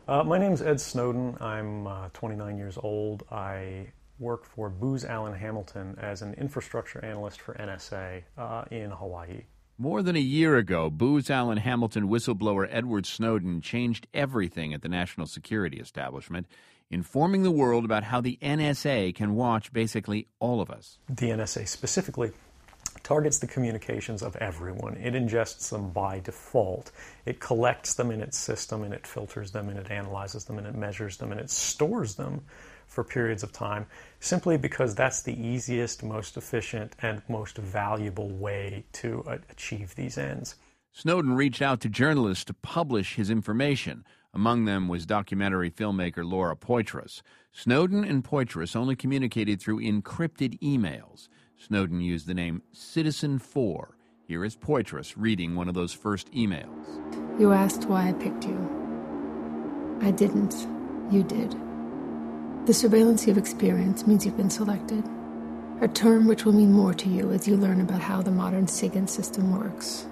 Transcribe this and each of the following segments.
My name's Ed Snowden. I'm 29 years old. I work for Booz Allen Hamilton as an infrastructure analyst for NSA in Hawaii. More than a year ago, Booz Allen Hamilton whistleblower Edward Snowden changed everything at the national security establishment, informing the world about how the NSA can watch basically all of us. The NSA specifically targets the communications of everyone. It ingests them by default. It collects them in its system, and it filters them, and it analyzes them, and it measures them, and it stores them for periods of time, simply because that's the easiest, most efficient, and most valuable way to achieve these ends. Snowden reached out to journalists to publish his information. Among them was documentary filmmaker Laura Poitras. Snowden and Poitras only communicated through encrypted emails. Snowden used the name Citizen4. Here is Poitras reading one of those first emails. You asked why I picked you. I didn't. You did. The surveillance you've experienced means you've been selected, a term which will mean more to you as you learn about how the modern SIGINT system works.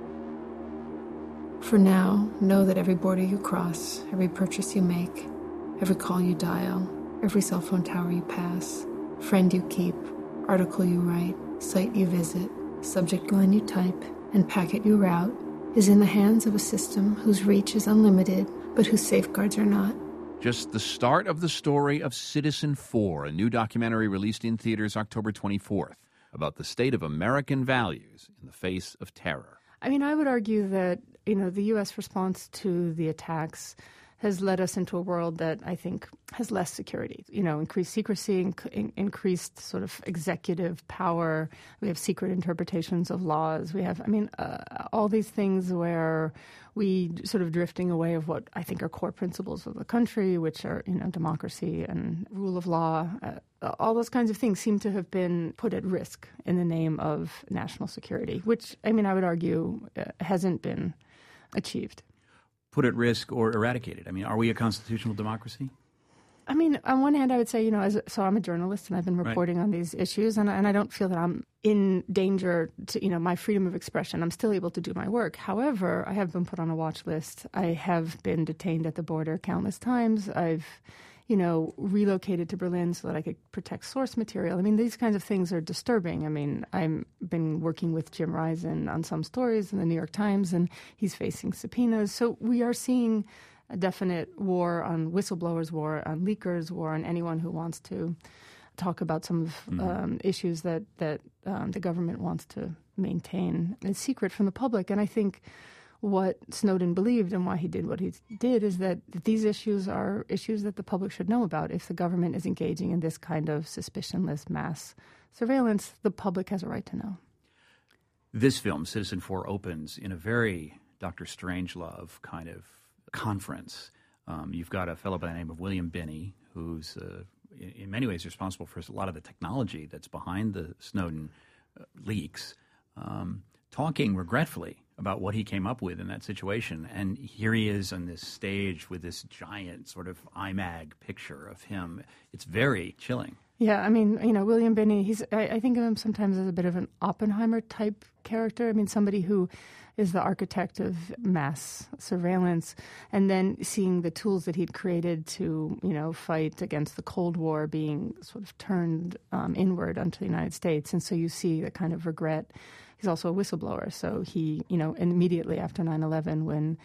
For now, know that every border you cross, every purchase you make, every call you dial, every cell phone tower you pass, friend you keep, article you write, site you visit, subject line you type, and packet you route is in the hands of a system whose reach is unlimited, but whose safeguards are not. Just the start of the story of Citizen4, a new documentary released in theaters October 24th about the state of American values in the face of terror. I mean, I would argue that, the U.S. response to the attacks has led us into a world that I think has less security. Increased secrecy, increased sort of executive power. We have secret interpretations of laws. We have, all these things where we sort of drifting away of what I think are core principles of the country, which are, democracy and rule of law. All those kinds of things seem to have been put at risk in the name of national security, which, I would argue hasn't been achieved. Put at risk or eradicated? Are we a constitutional democracy? On one hand, I would say, so I'm a journalist and I've been reporting on these issues, and I don't feel that I'm in danger to, my freedom of expression. I'm still able to do my work. However, I have been put on a watch list. I have been detained at the border countless times. I've, relocated to Berlin so that I could protect source material. These kinds of things are disturbing. I've been working with Jim Risen on some stories in the New York Times, and he's facing subpoenas. So we are seeing a definite war on whistleblowers, war on leakers, war on anyone who wants to talk about some of issues that the government wants to maintain as secret from the public. And I think what Snowden believed and why he did what he did is that these issues are issues that the public should know about. If the government is engaging in this kind of suspicionless mass surveillance, the public has a right to know. This film, Citizen4, opens in a very Dr. Strangelove kind of conference. You've got a fellow by the name of William Binney, who's in many ways responsible for a lot of the technology that's behind the Snowden leaks, talking regretfully about what he came up with in that situation. And here he is on this stage with this giant sort of IMAG picture of him. It's very chilling. Yeah, William Binney, I think of him sometimes as a bit of an Oppenheimer-type character. Somebody who is the architect of mass surveillance, and then seeing the tools that he'd created to, fight against the Cold War being sort of turned inward onto the United States. And so you see the kind of regret. He's also a whistleblower. So he, immediately after 9/11, when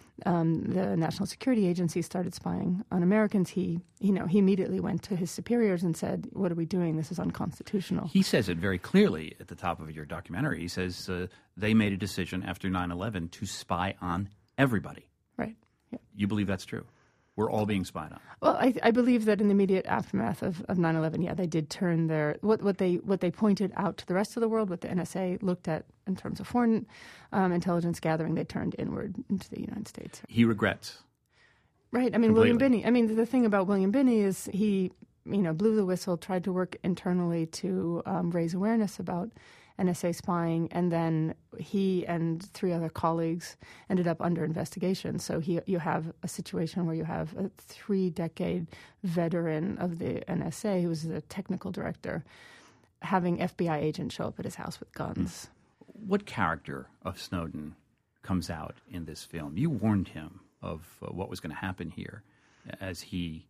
the National Security Agency started spying on Americans, he immediately went to his superiors and said, "What are we doing? This is unconstitutional." He says it very clearly at the top of your documentary. He says they made a decision after 9/11 to spy on everybody. Right. Yeah. You believe that's true? We're all being spied on. Well, I believe that in the immediate aftermath of 9/11, yeah, they did turn their what they pointed out to the rest of the world, what the NSA looked at in terms of foreign intelligence gathering, they turned inward into the United States. He regrets. Right. Completely. William Binney. The thing about William Binney is he, blew the whistle, tried to work internally to raise awareness about NSA spying, and then he and 3 other colleagues ended up under investigation. So you have a situation where you have a 3-decade veteran of the NSA, who was the technical director, having FBI agents show up at his house with guns. What character of Snowden comes out in this film? You warned him of what was going to happen here as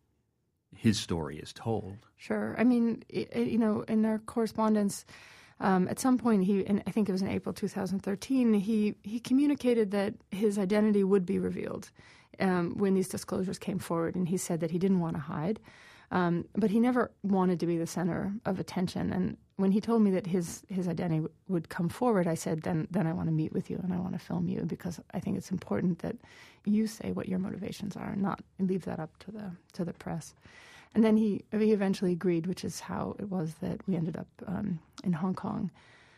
his story is told. Sure. I mean, in our correspondence, at some point, and I think it was in April 2013, he communicated that his identity would be revealed when these disclosures came forward, and he said that he didn't want to hide. But he never wanted to be the center of attention. And when he told me that his identity would come forward, I said, then I want to meet with you and I want to film you, because I think it's important that you say what your motivations are and not leave that up to the press. And then he eventually agreed, which is how it was that we ended up in Hong Kong.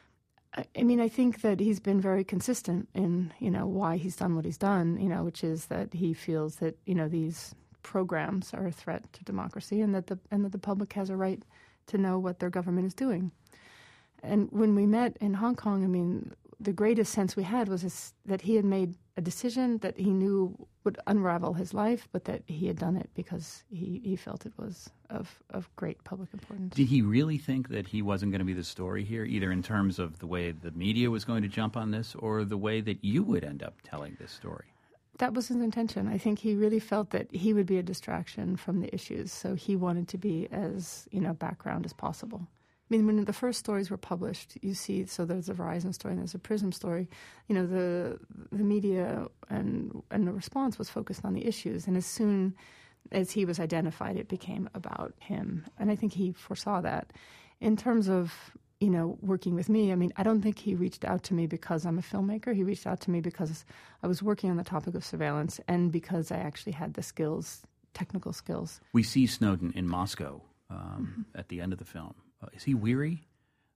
I mean, I think that he's been very consistent in, why he's done what he's done, which is that he feels that, these programs are a threat to democracy, and that the public has a right to know what their government is doing. And when we met in Hong Kong, I mean, the greatest sense we had was that he had made a decision that he knew would unravel his life, but that he had done it because he felt it was of great public importance. Did he really think that he wasn't going to be the story here, either in terms of the way the media was going to jump on this or the way that you would end up telling this story? That was his intention. I think he really felt that he would be a distraction from the issues, so he wanted to be as, background as possible. I mean, when the first stories were published, you see, so there's a Verizon story and there's a PRISM story, the media and the response was focused on the issues. And as soon as he was identified, it became about him. And I think he foresaw that. In terms of, working with me, I mean, I don't think he reached out to me because I'm a filmmaker. He reached out to me because I was working on the topic of surveillance and because I actually had the skills, technical skills. We see Snowden in Moscow at the end of the film. Is he weary?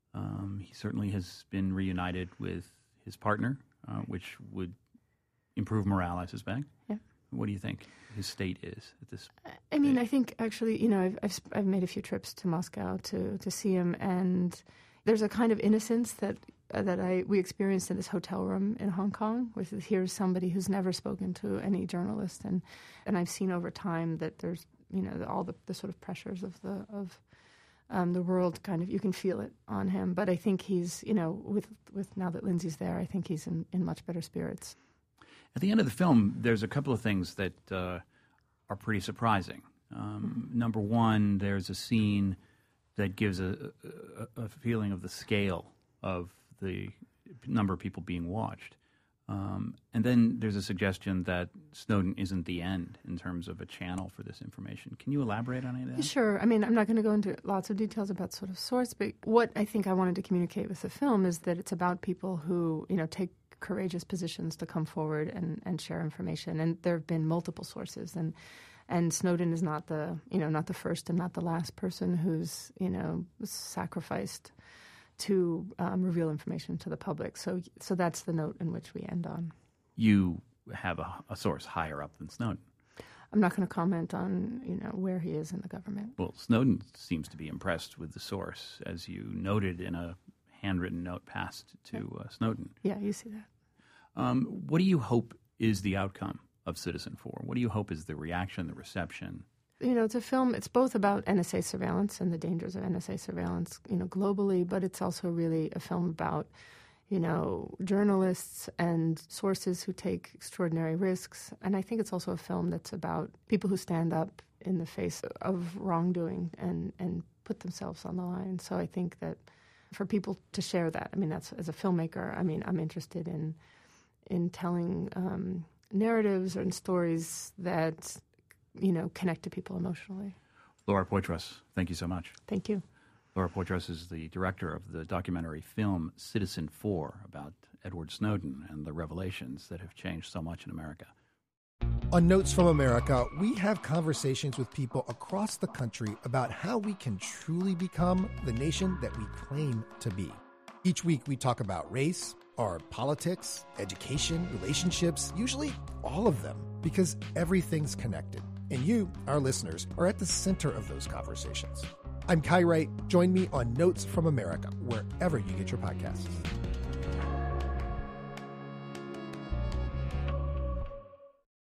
He certainly has been reunited with his partner, which would improve morale, I suspect. Yeah. What do you think his state is at this I mean, I think actually, I've made a few trips to Moscow to see him, and there's a kind of innocence that we experienced in this hotel room in Hong Kong, which is here's somebody who's never spoken to any journalist, and I've seen over time that there's all the sort of pressures of the world, kind of, you can feel it on him. But I think he's, with now that Lindsay's there, I think he's in much better spirits. At the end of the film, there's a couple of things that are pretty surprising. Number one, there's a scene that gives a feeling of the scale of the number of people being watched. And then there's a suggestion that Snowden isn't the end in terms of a channel for this information. Can you elaborate on any of that? Sure. I mean, I'm not going to go into lots of details about sort of source, but what I think I wanted to communicate with the film is that it's about people who, take courageous positions to come forward and share information. And there have been multiple sources, and Snowden is not the first and not the last person who's, sacrificed to reveal information to the public. So that's the note in which we end on. You have a source higher up than Snowden. I'm not going to comment on, where he is in the government. Well, Snowden seems to be impressed with the source, as you noted in a handwritten note passed to Snowden. Yeah, you see that. What do you hope is the outcome of Citizenfour? What do you hope is the reaction, the reception? It's a film, it's both about NSA surveillance and the dangers of NSA surveillance, globally, but it's also really a film about, journalists and sources who take extraordinary risks. And I think it's also a film that's about people who stand up in the face of wrongdoing and put themselves on the line. So I think that for people to share that, I mean, that's, as a filmmaker, I mean, I'm interested in telling narratives and stories that, connect to people emotionally. Laura Poitras, thank you so much. Thank you. Laura Poitras is the director of the documentary film Citizenfour about Edward Snowden and the revelations that have changed so much in America. On Notes from America, we have conversations with people across the country about how we can truly become the nation that we claim to be. Each week we talk about race, our politics, education, relationships, usually all of them, because everything's connected. And you, our listeners, are at the center of those conversations. I'm Kai Wright. Join me on Notes from America, wherever you get your podcasts.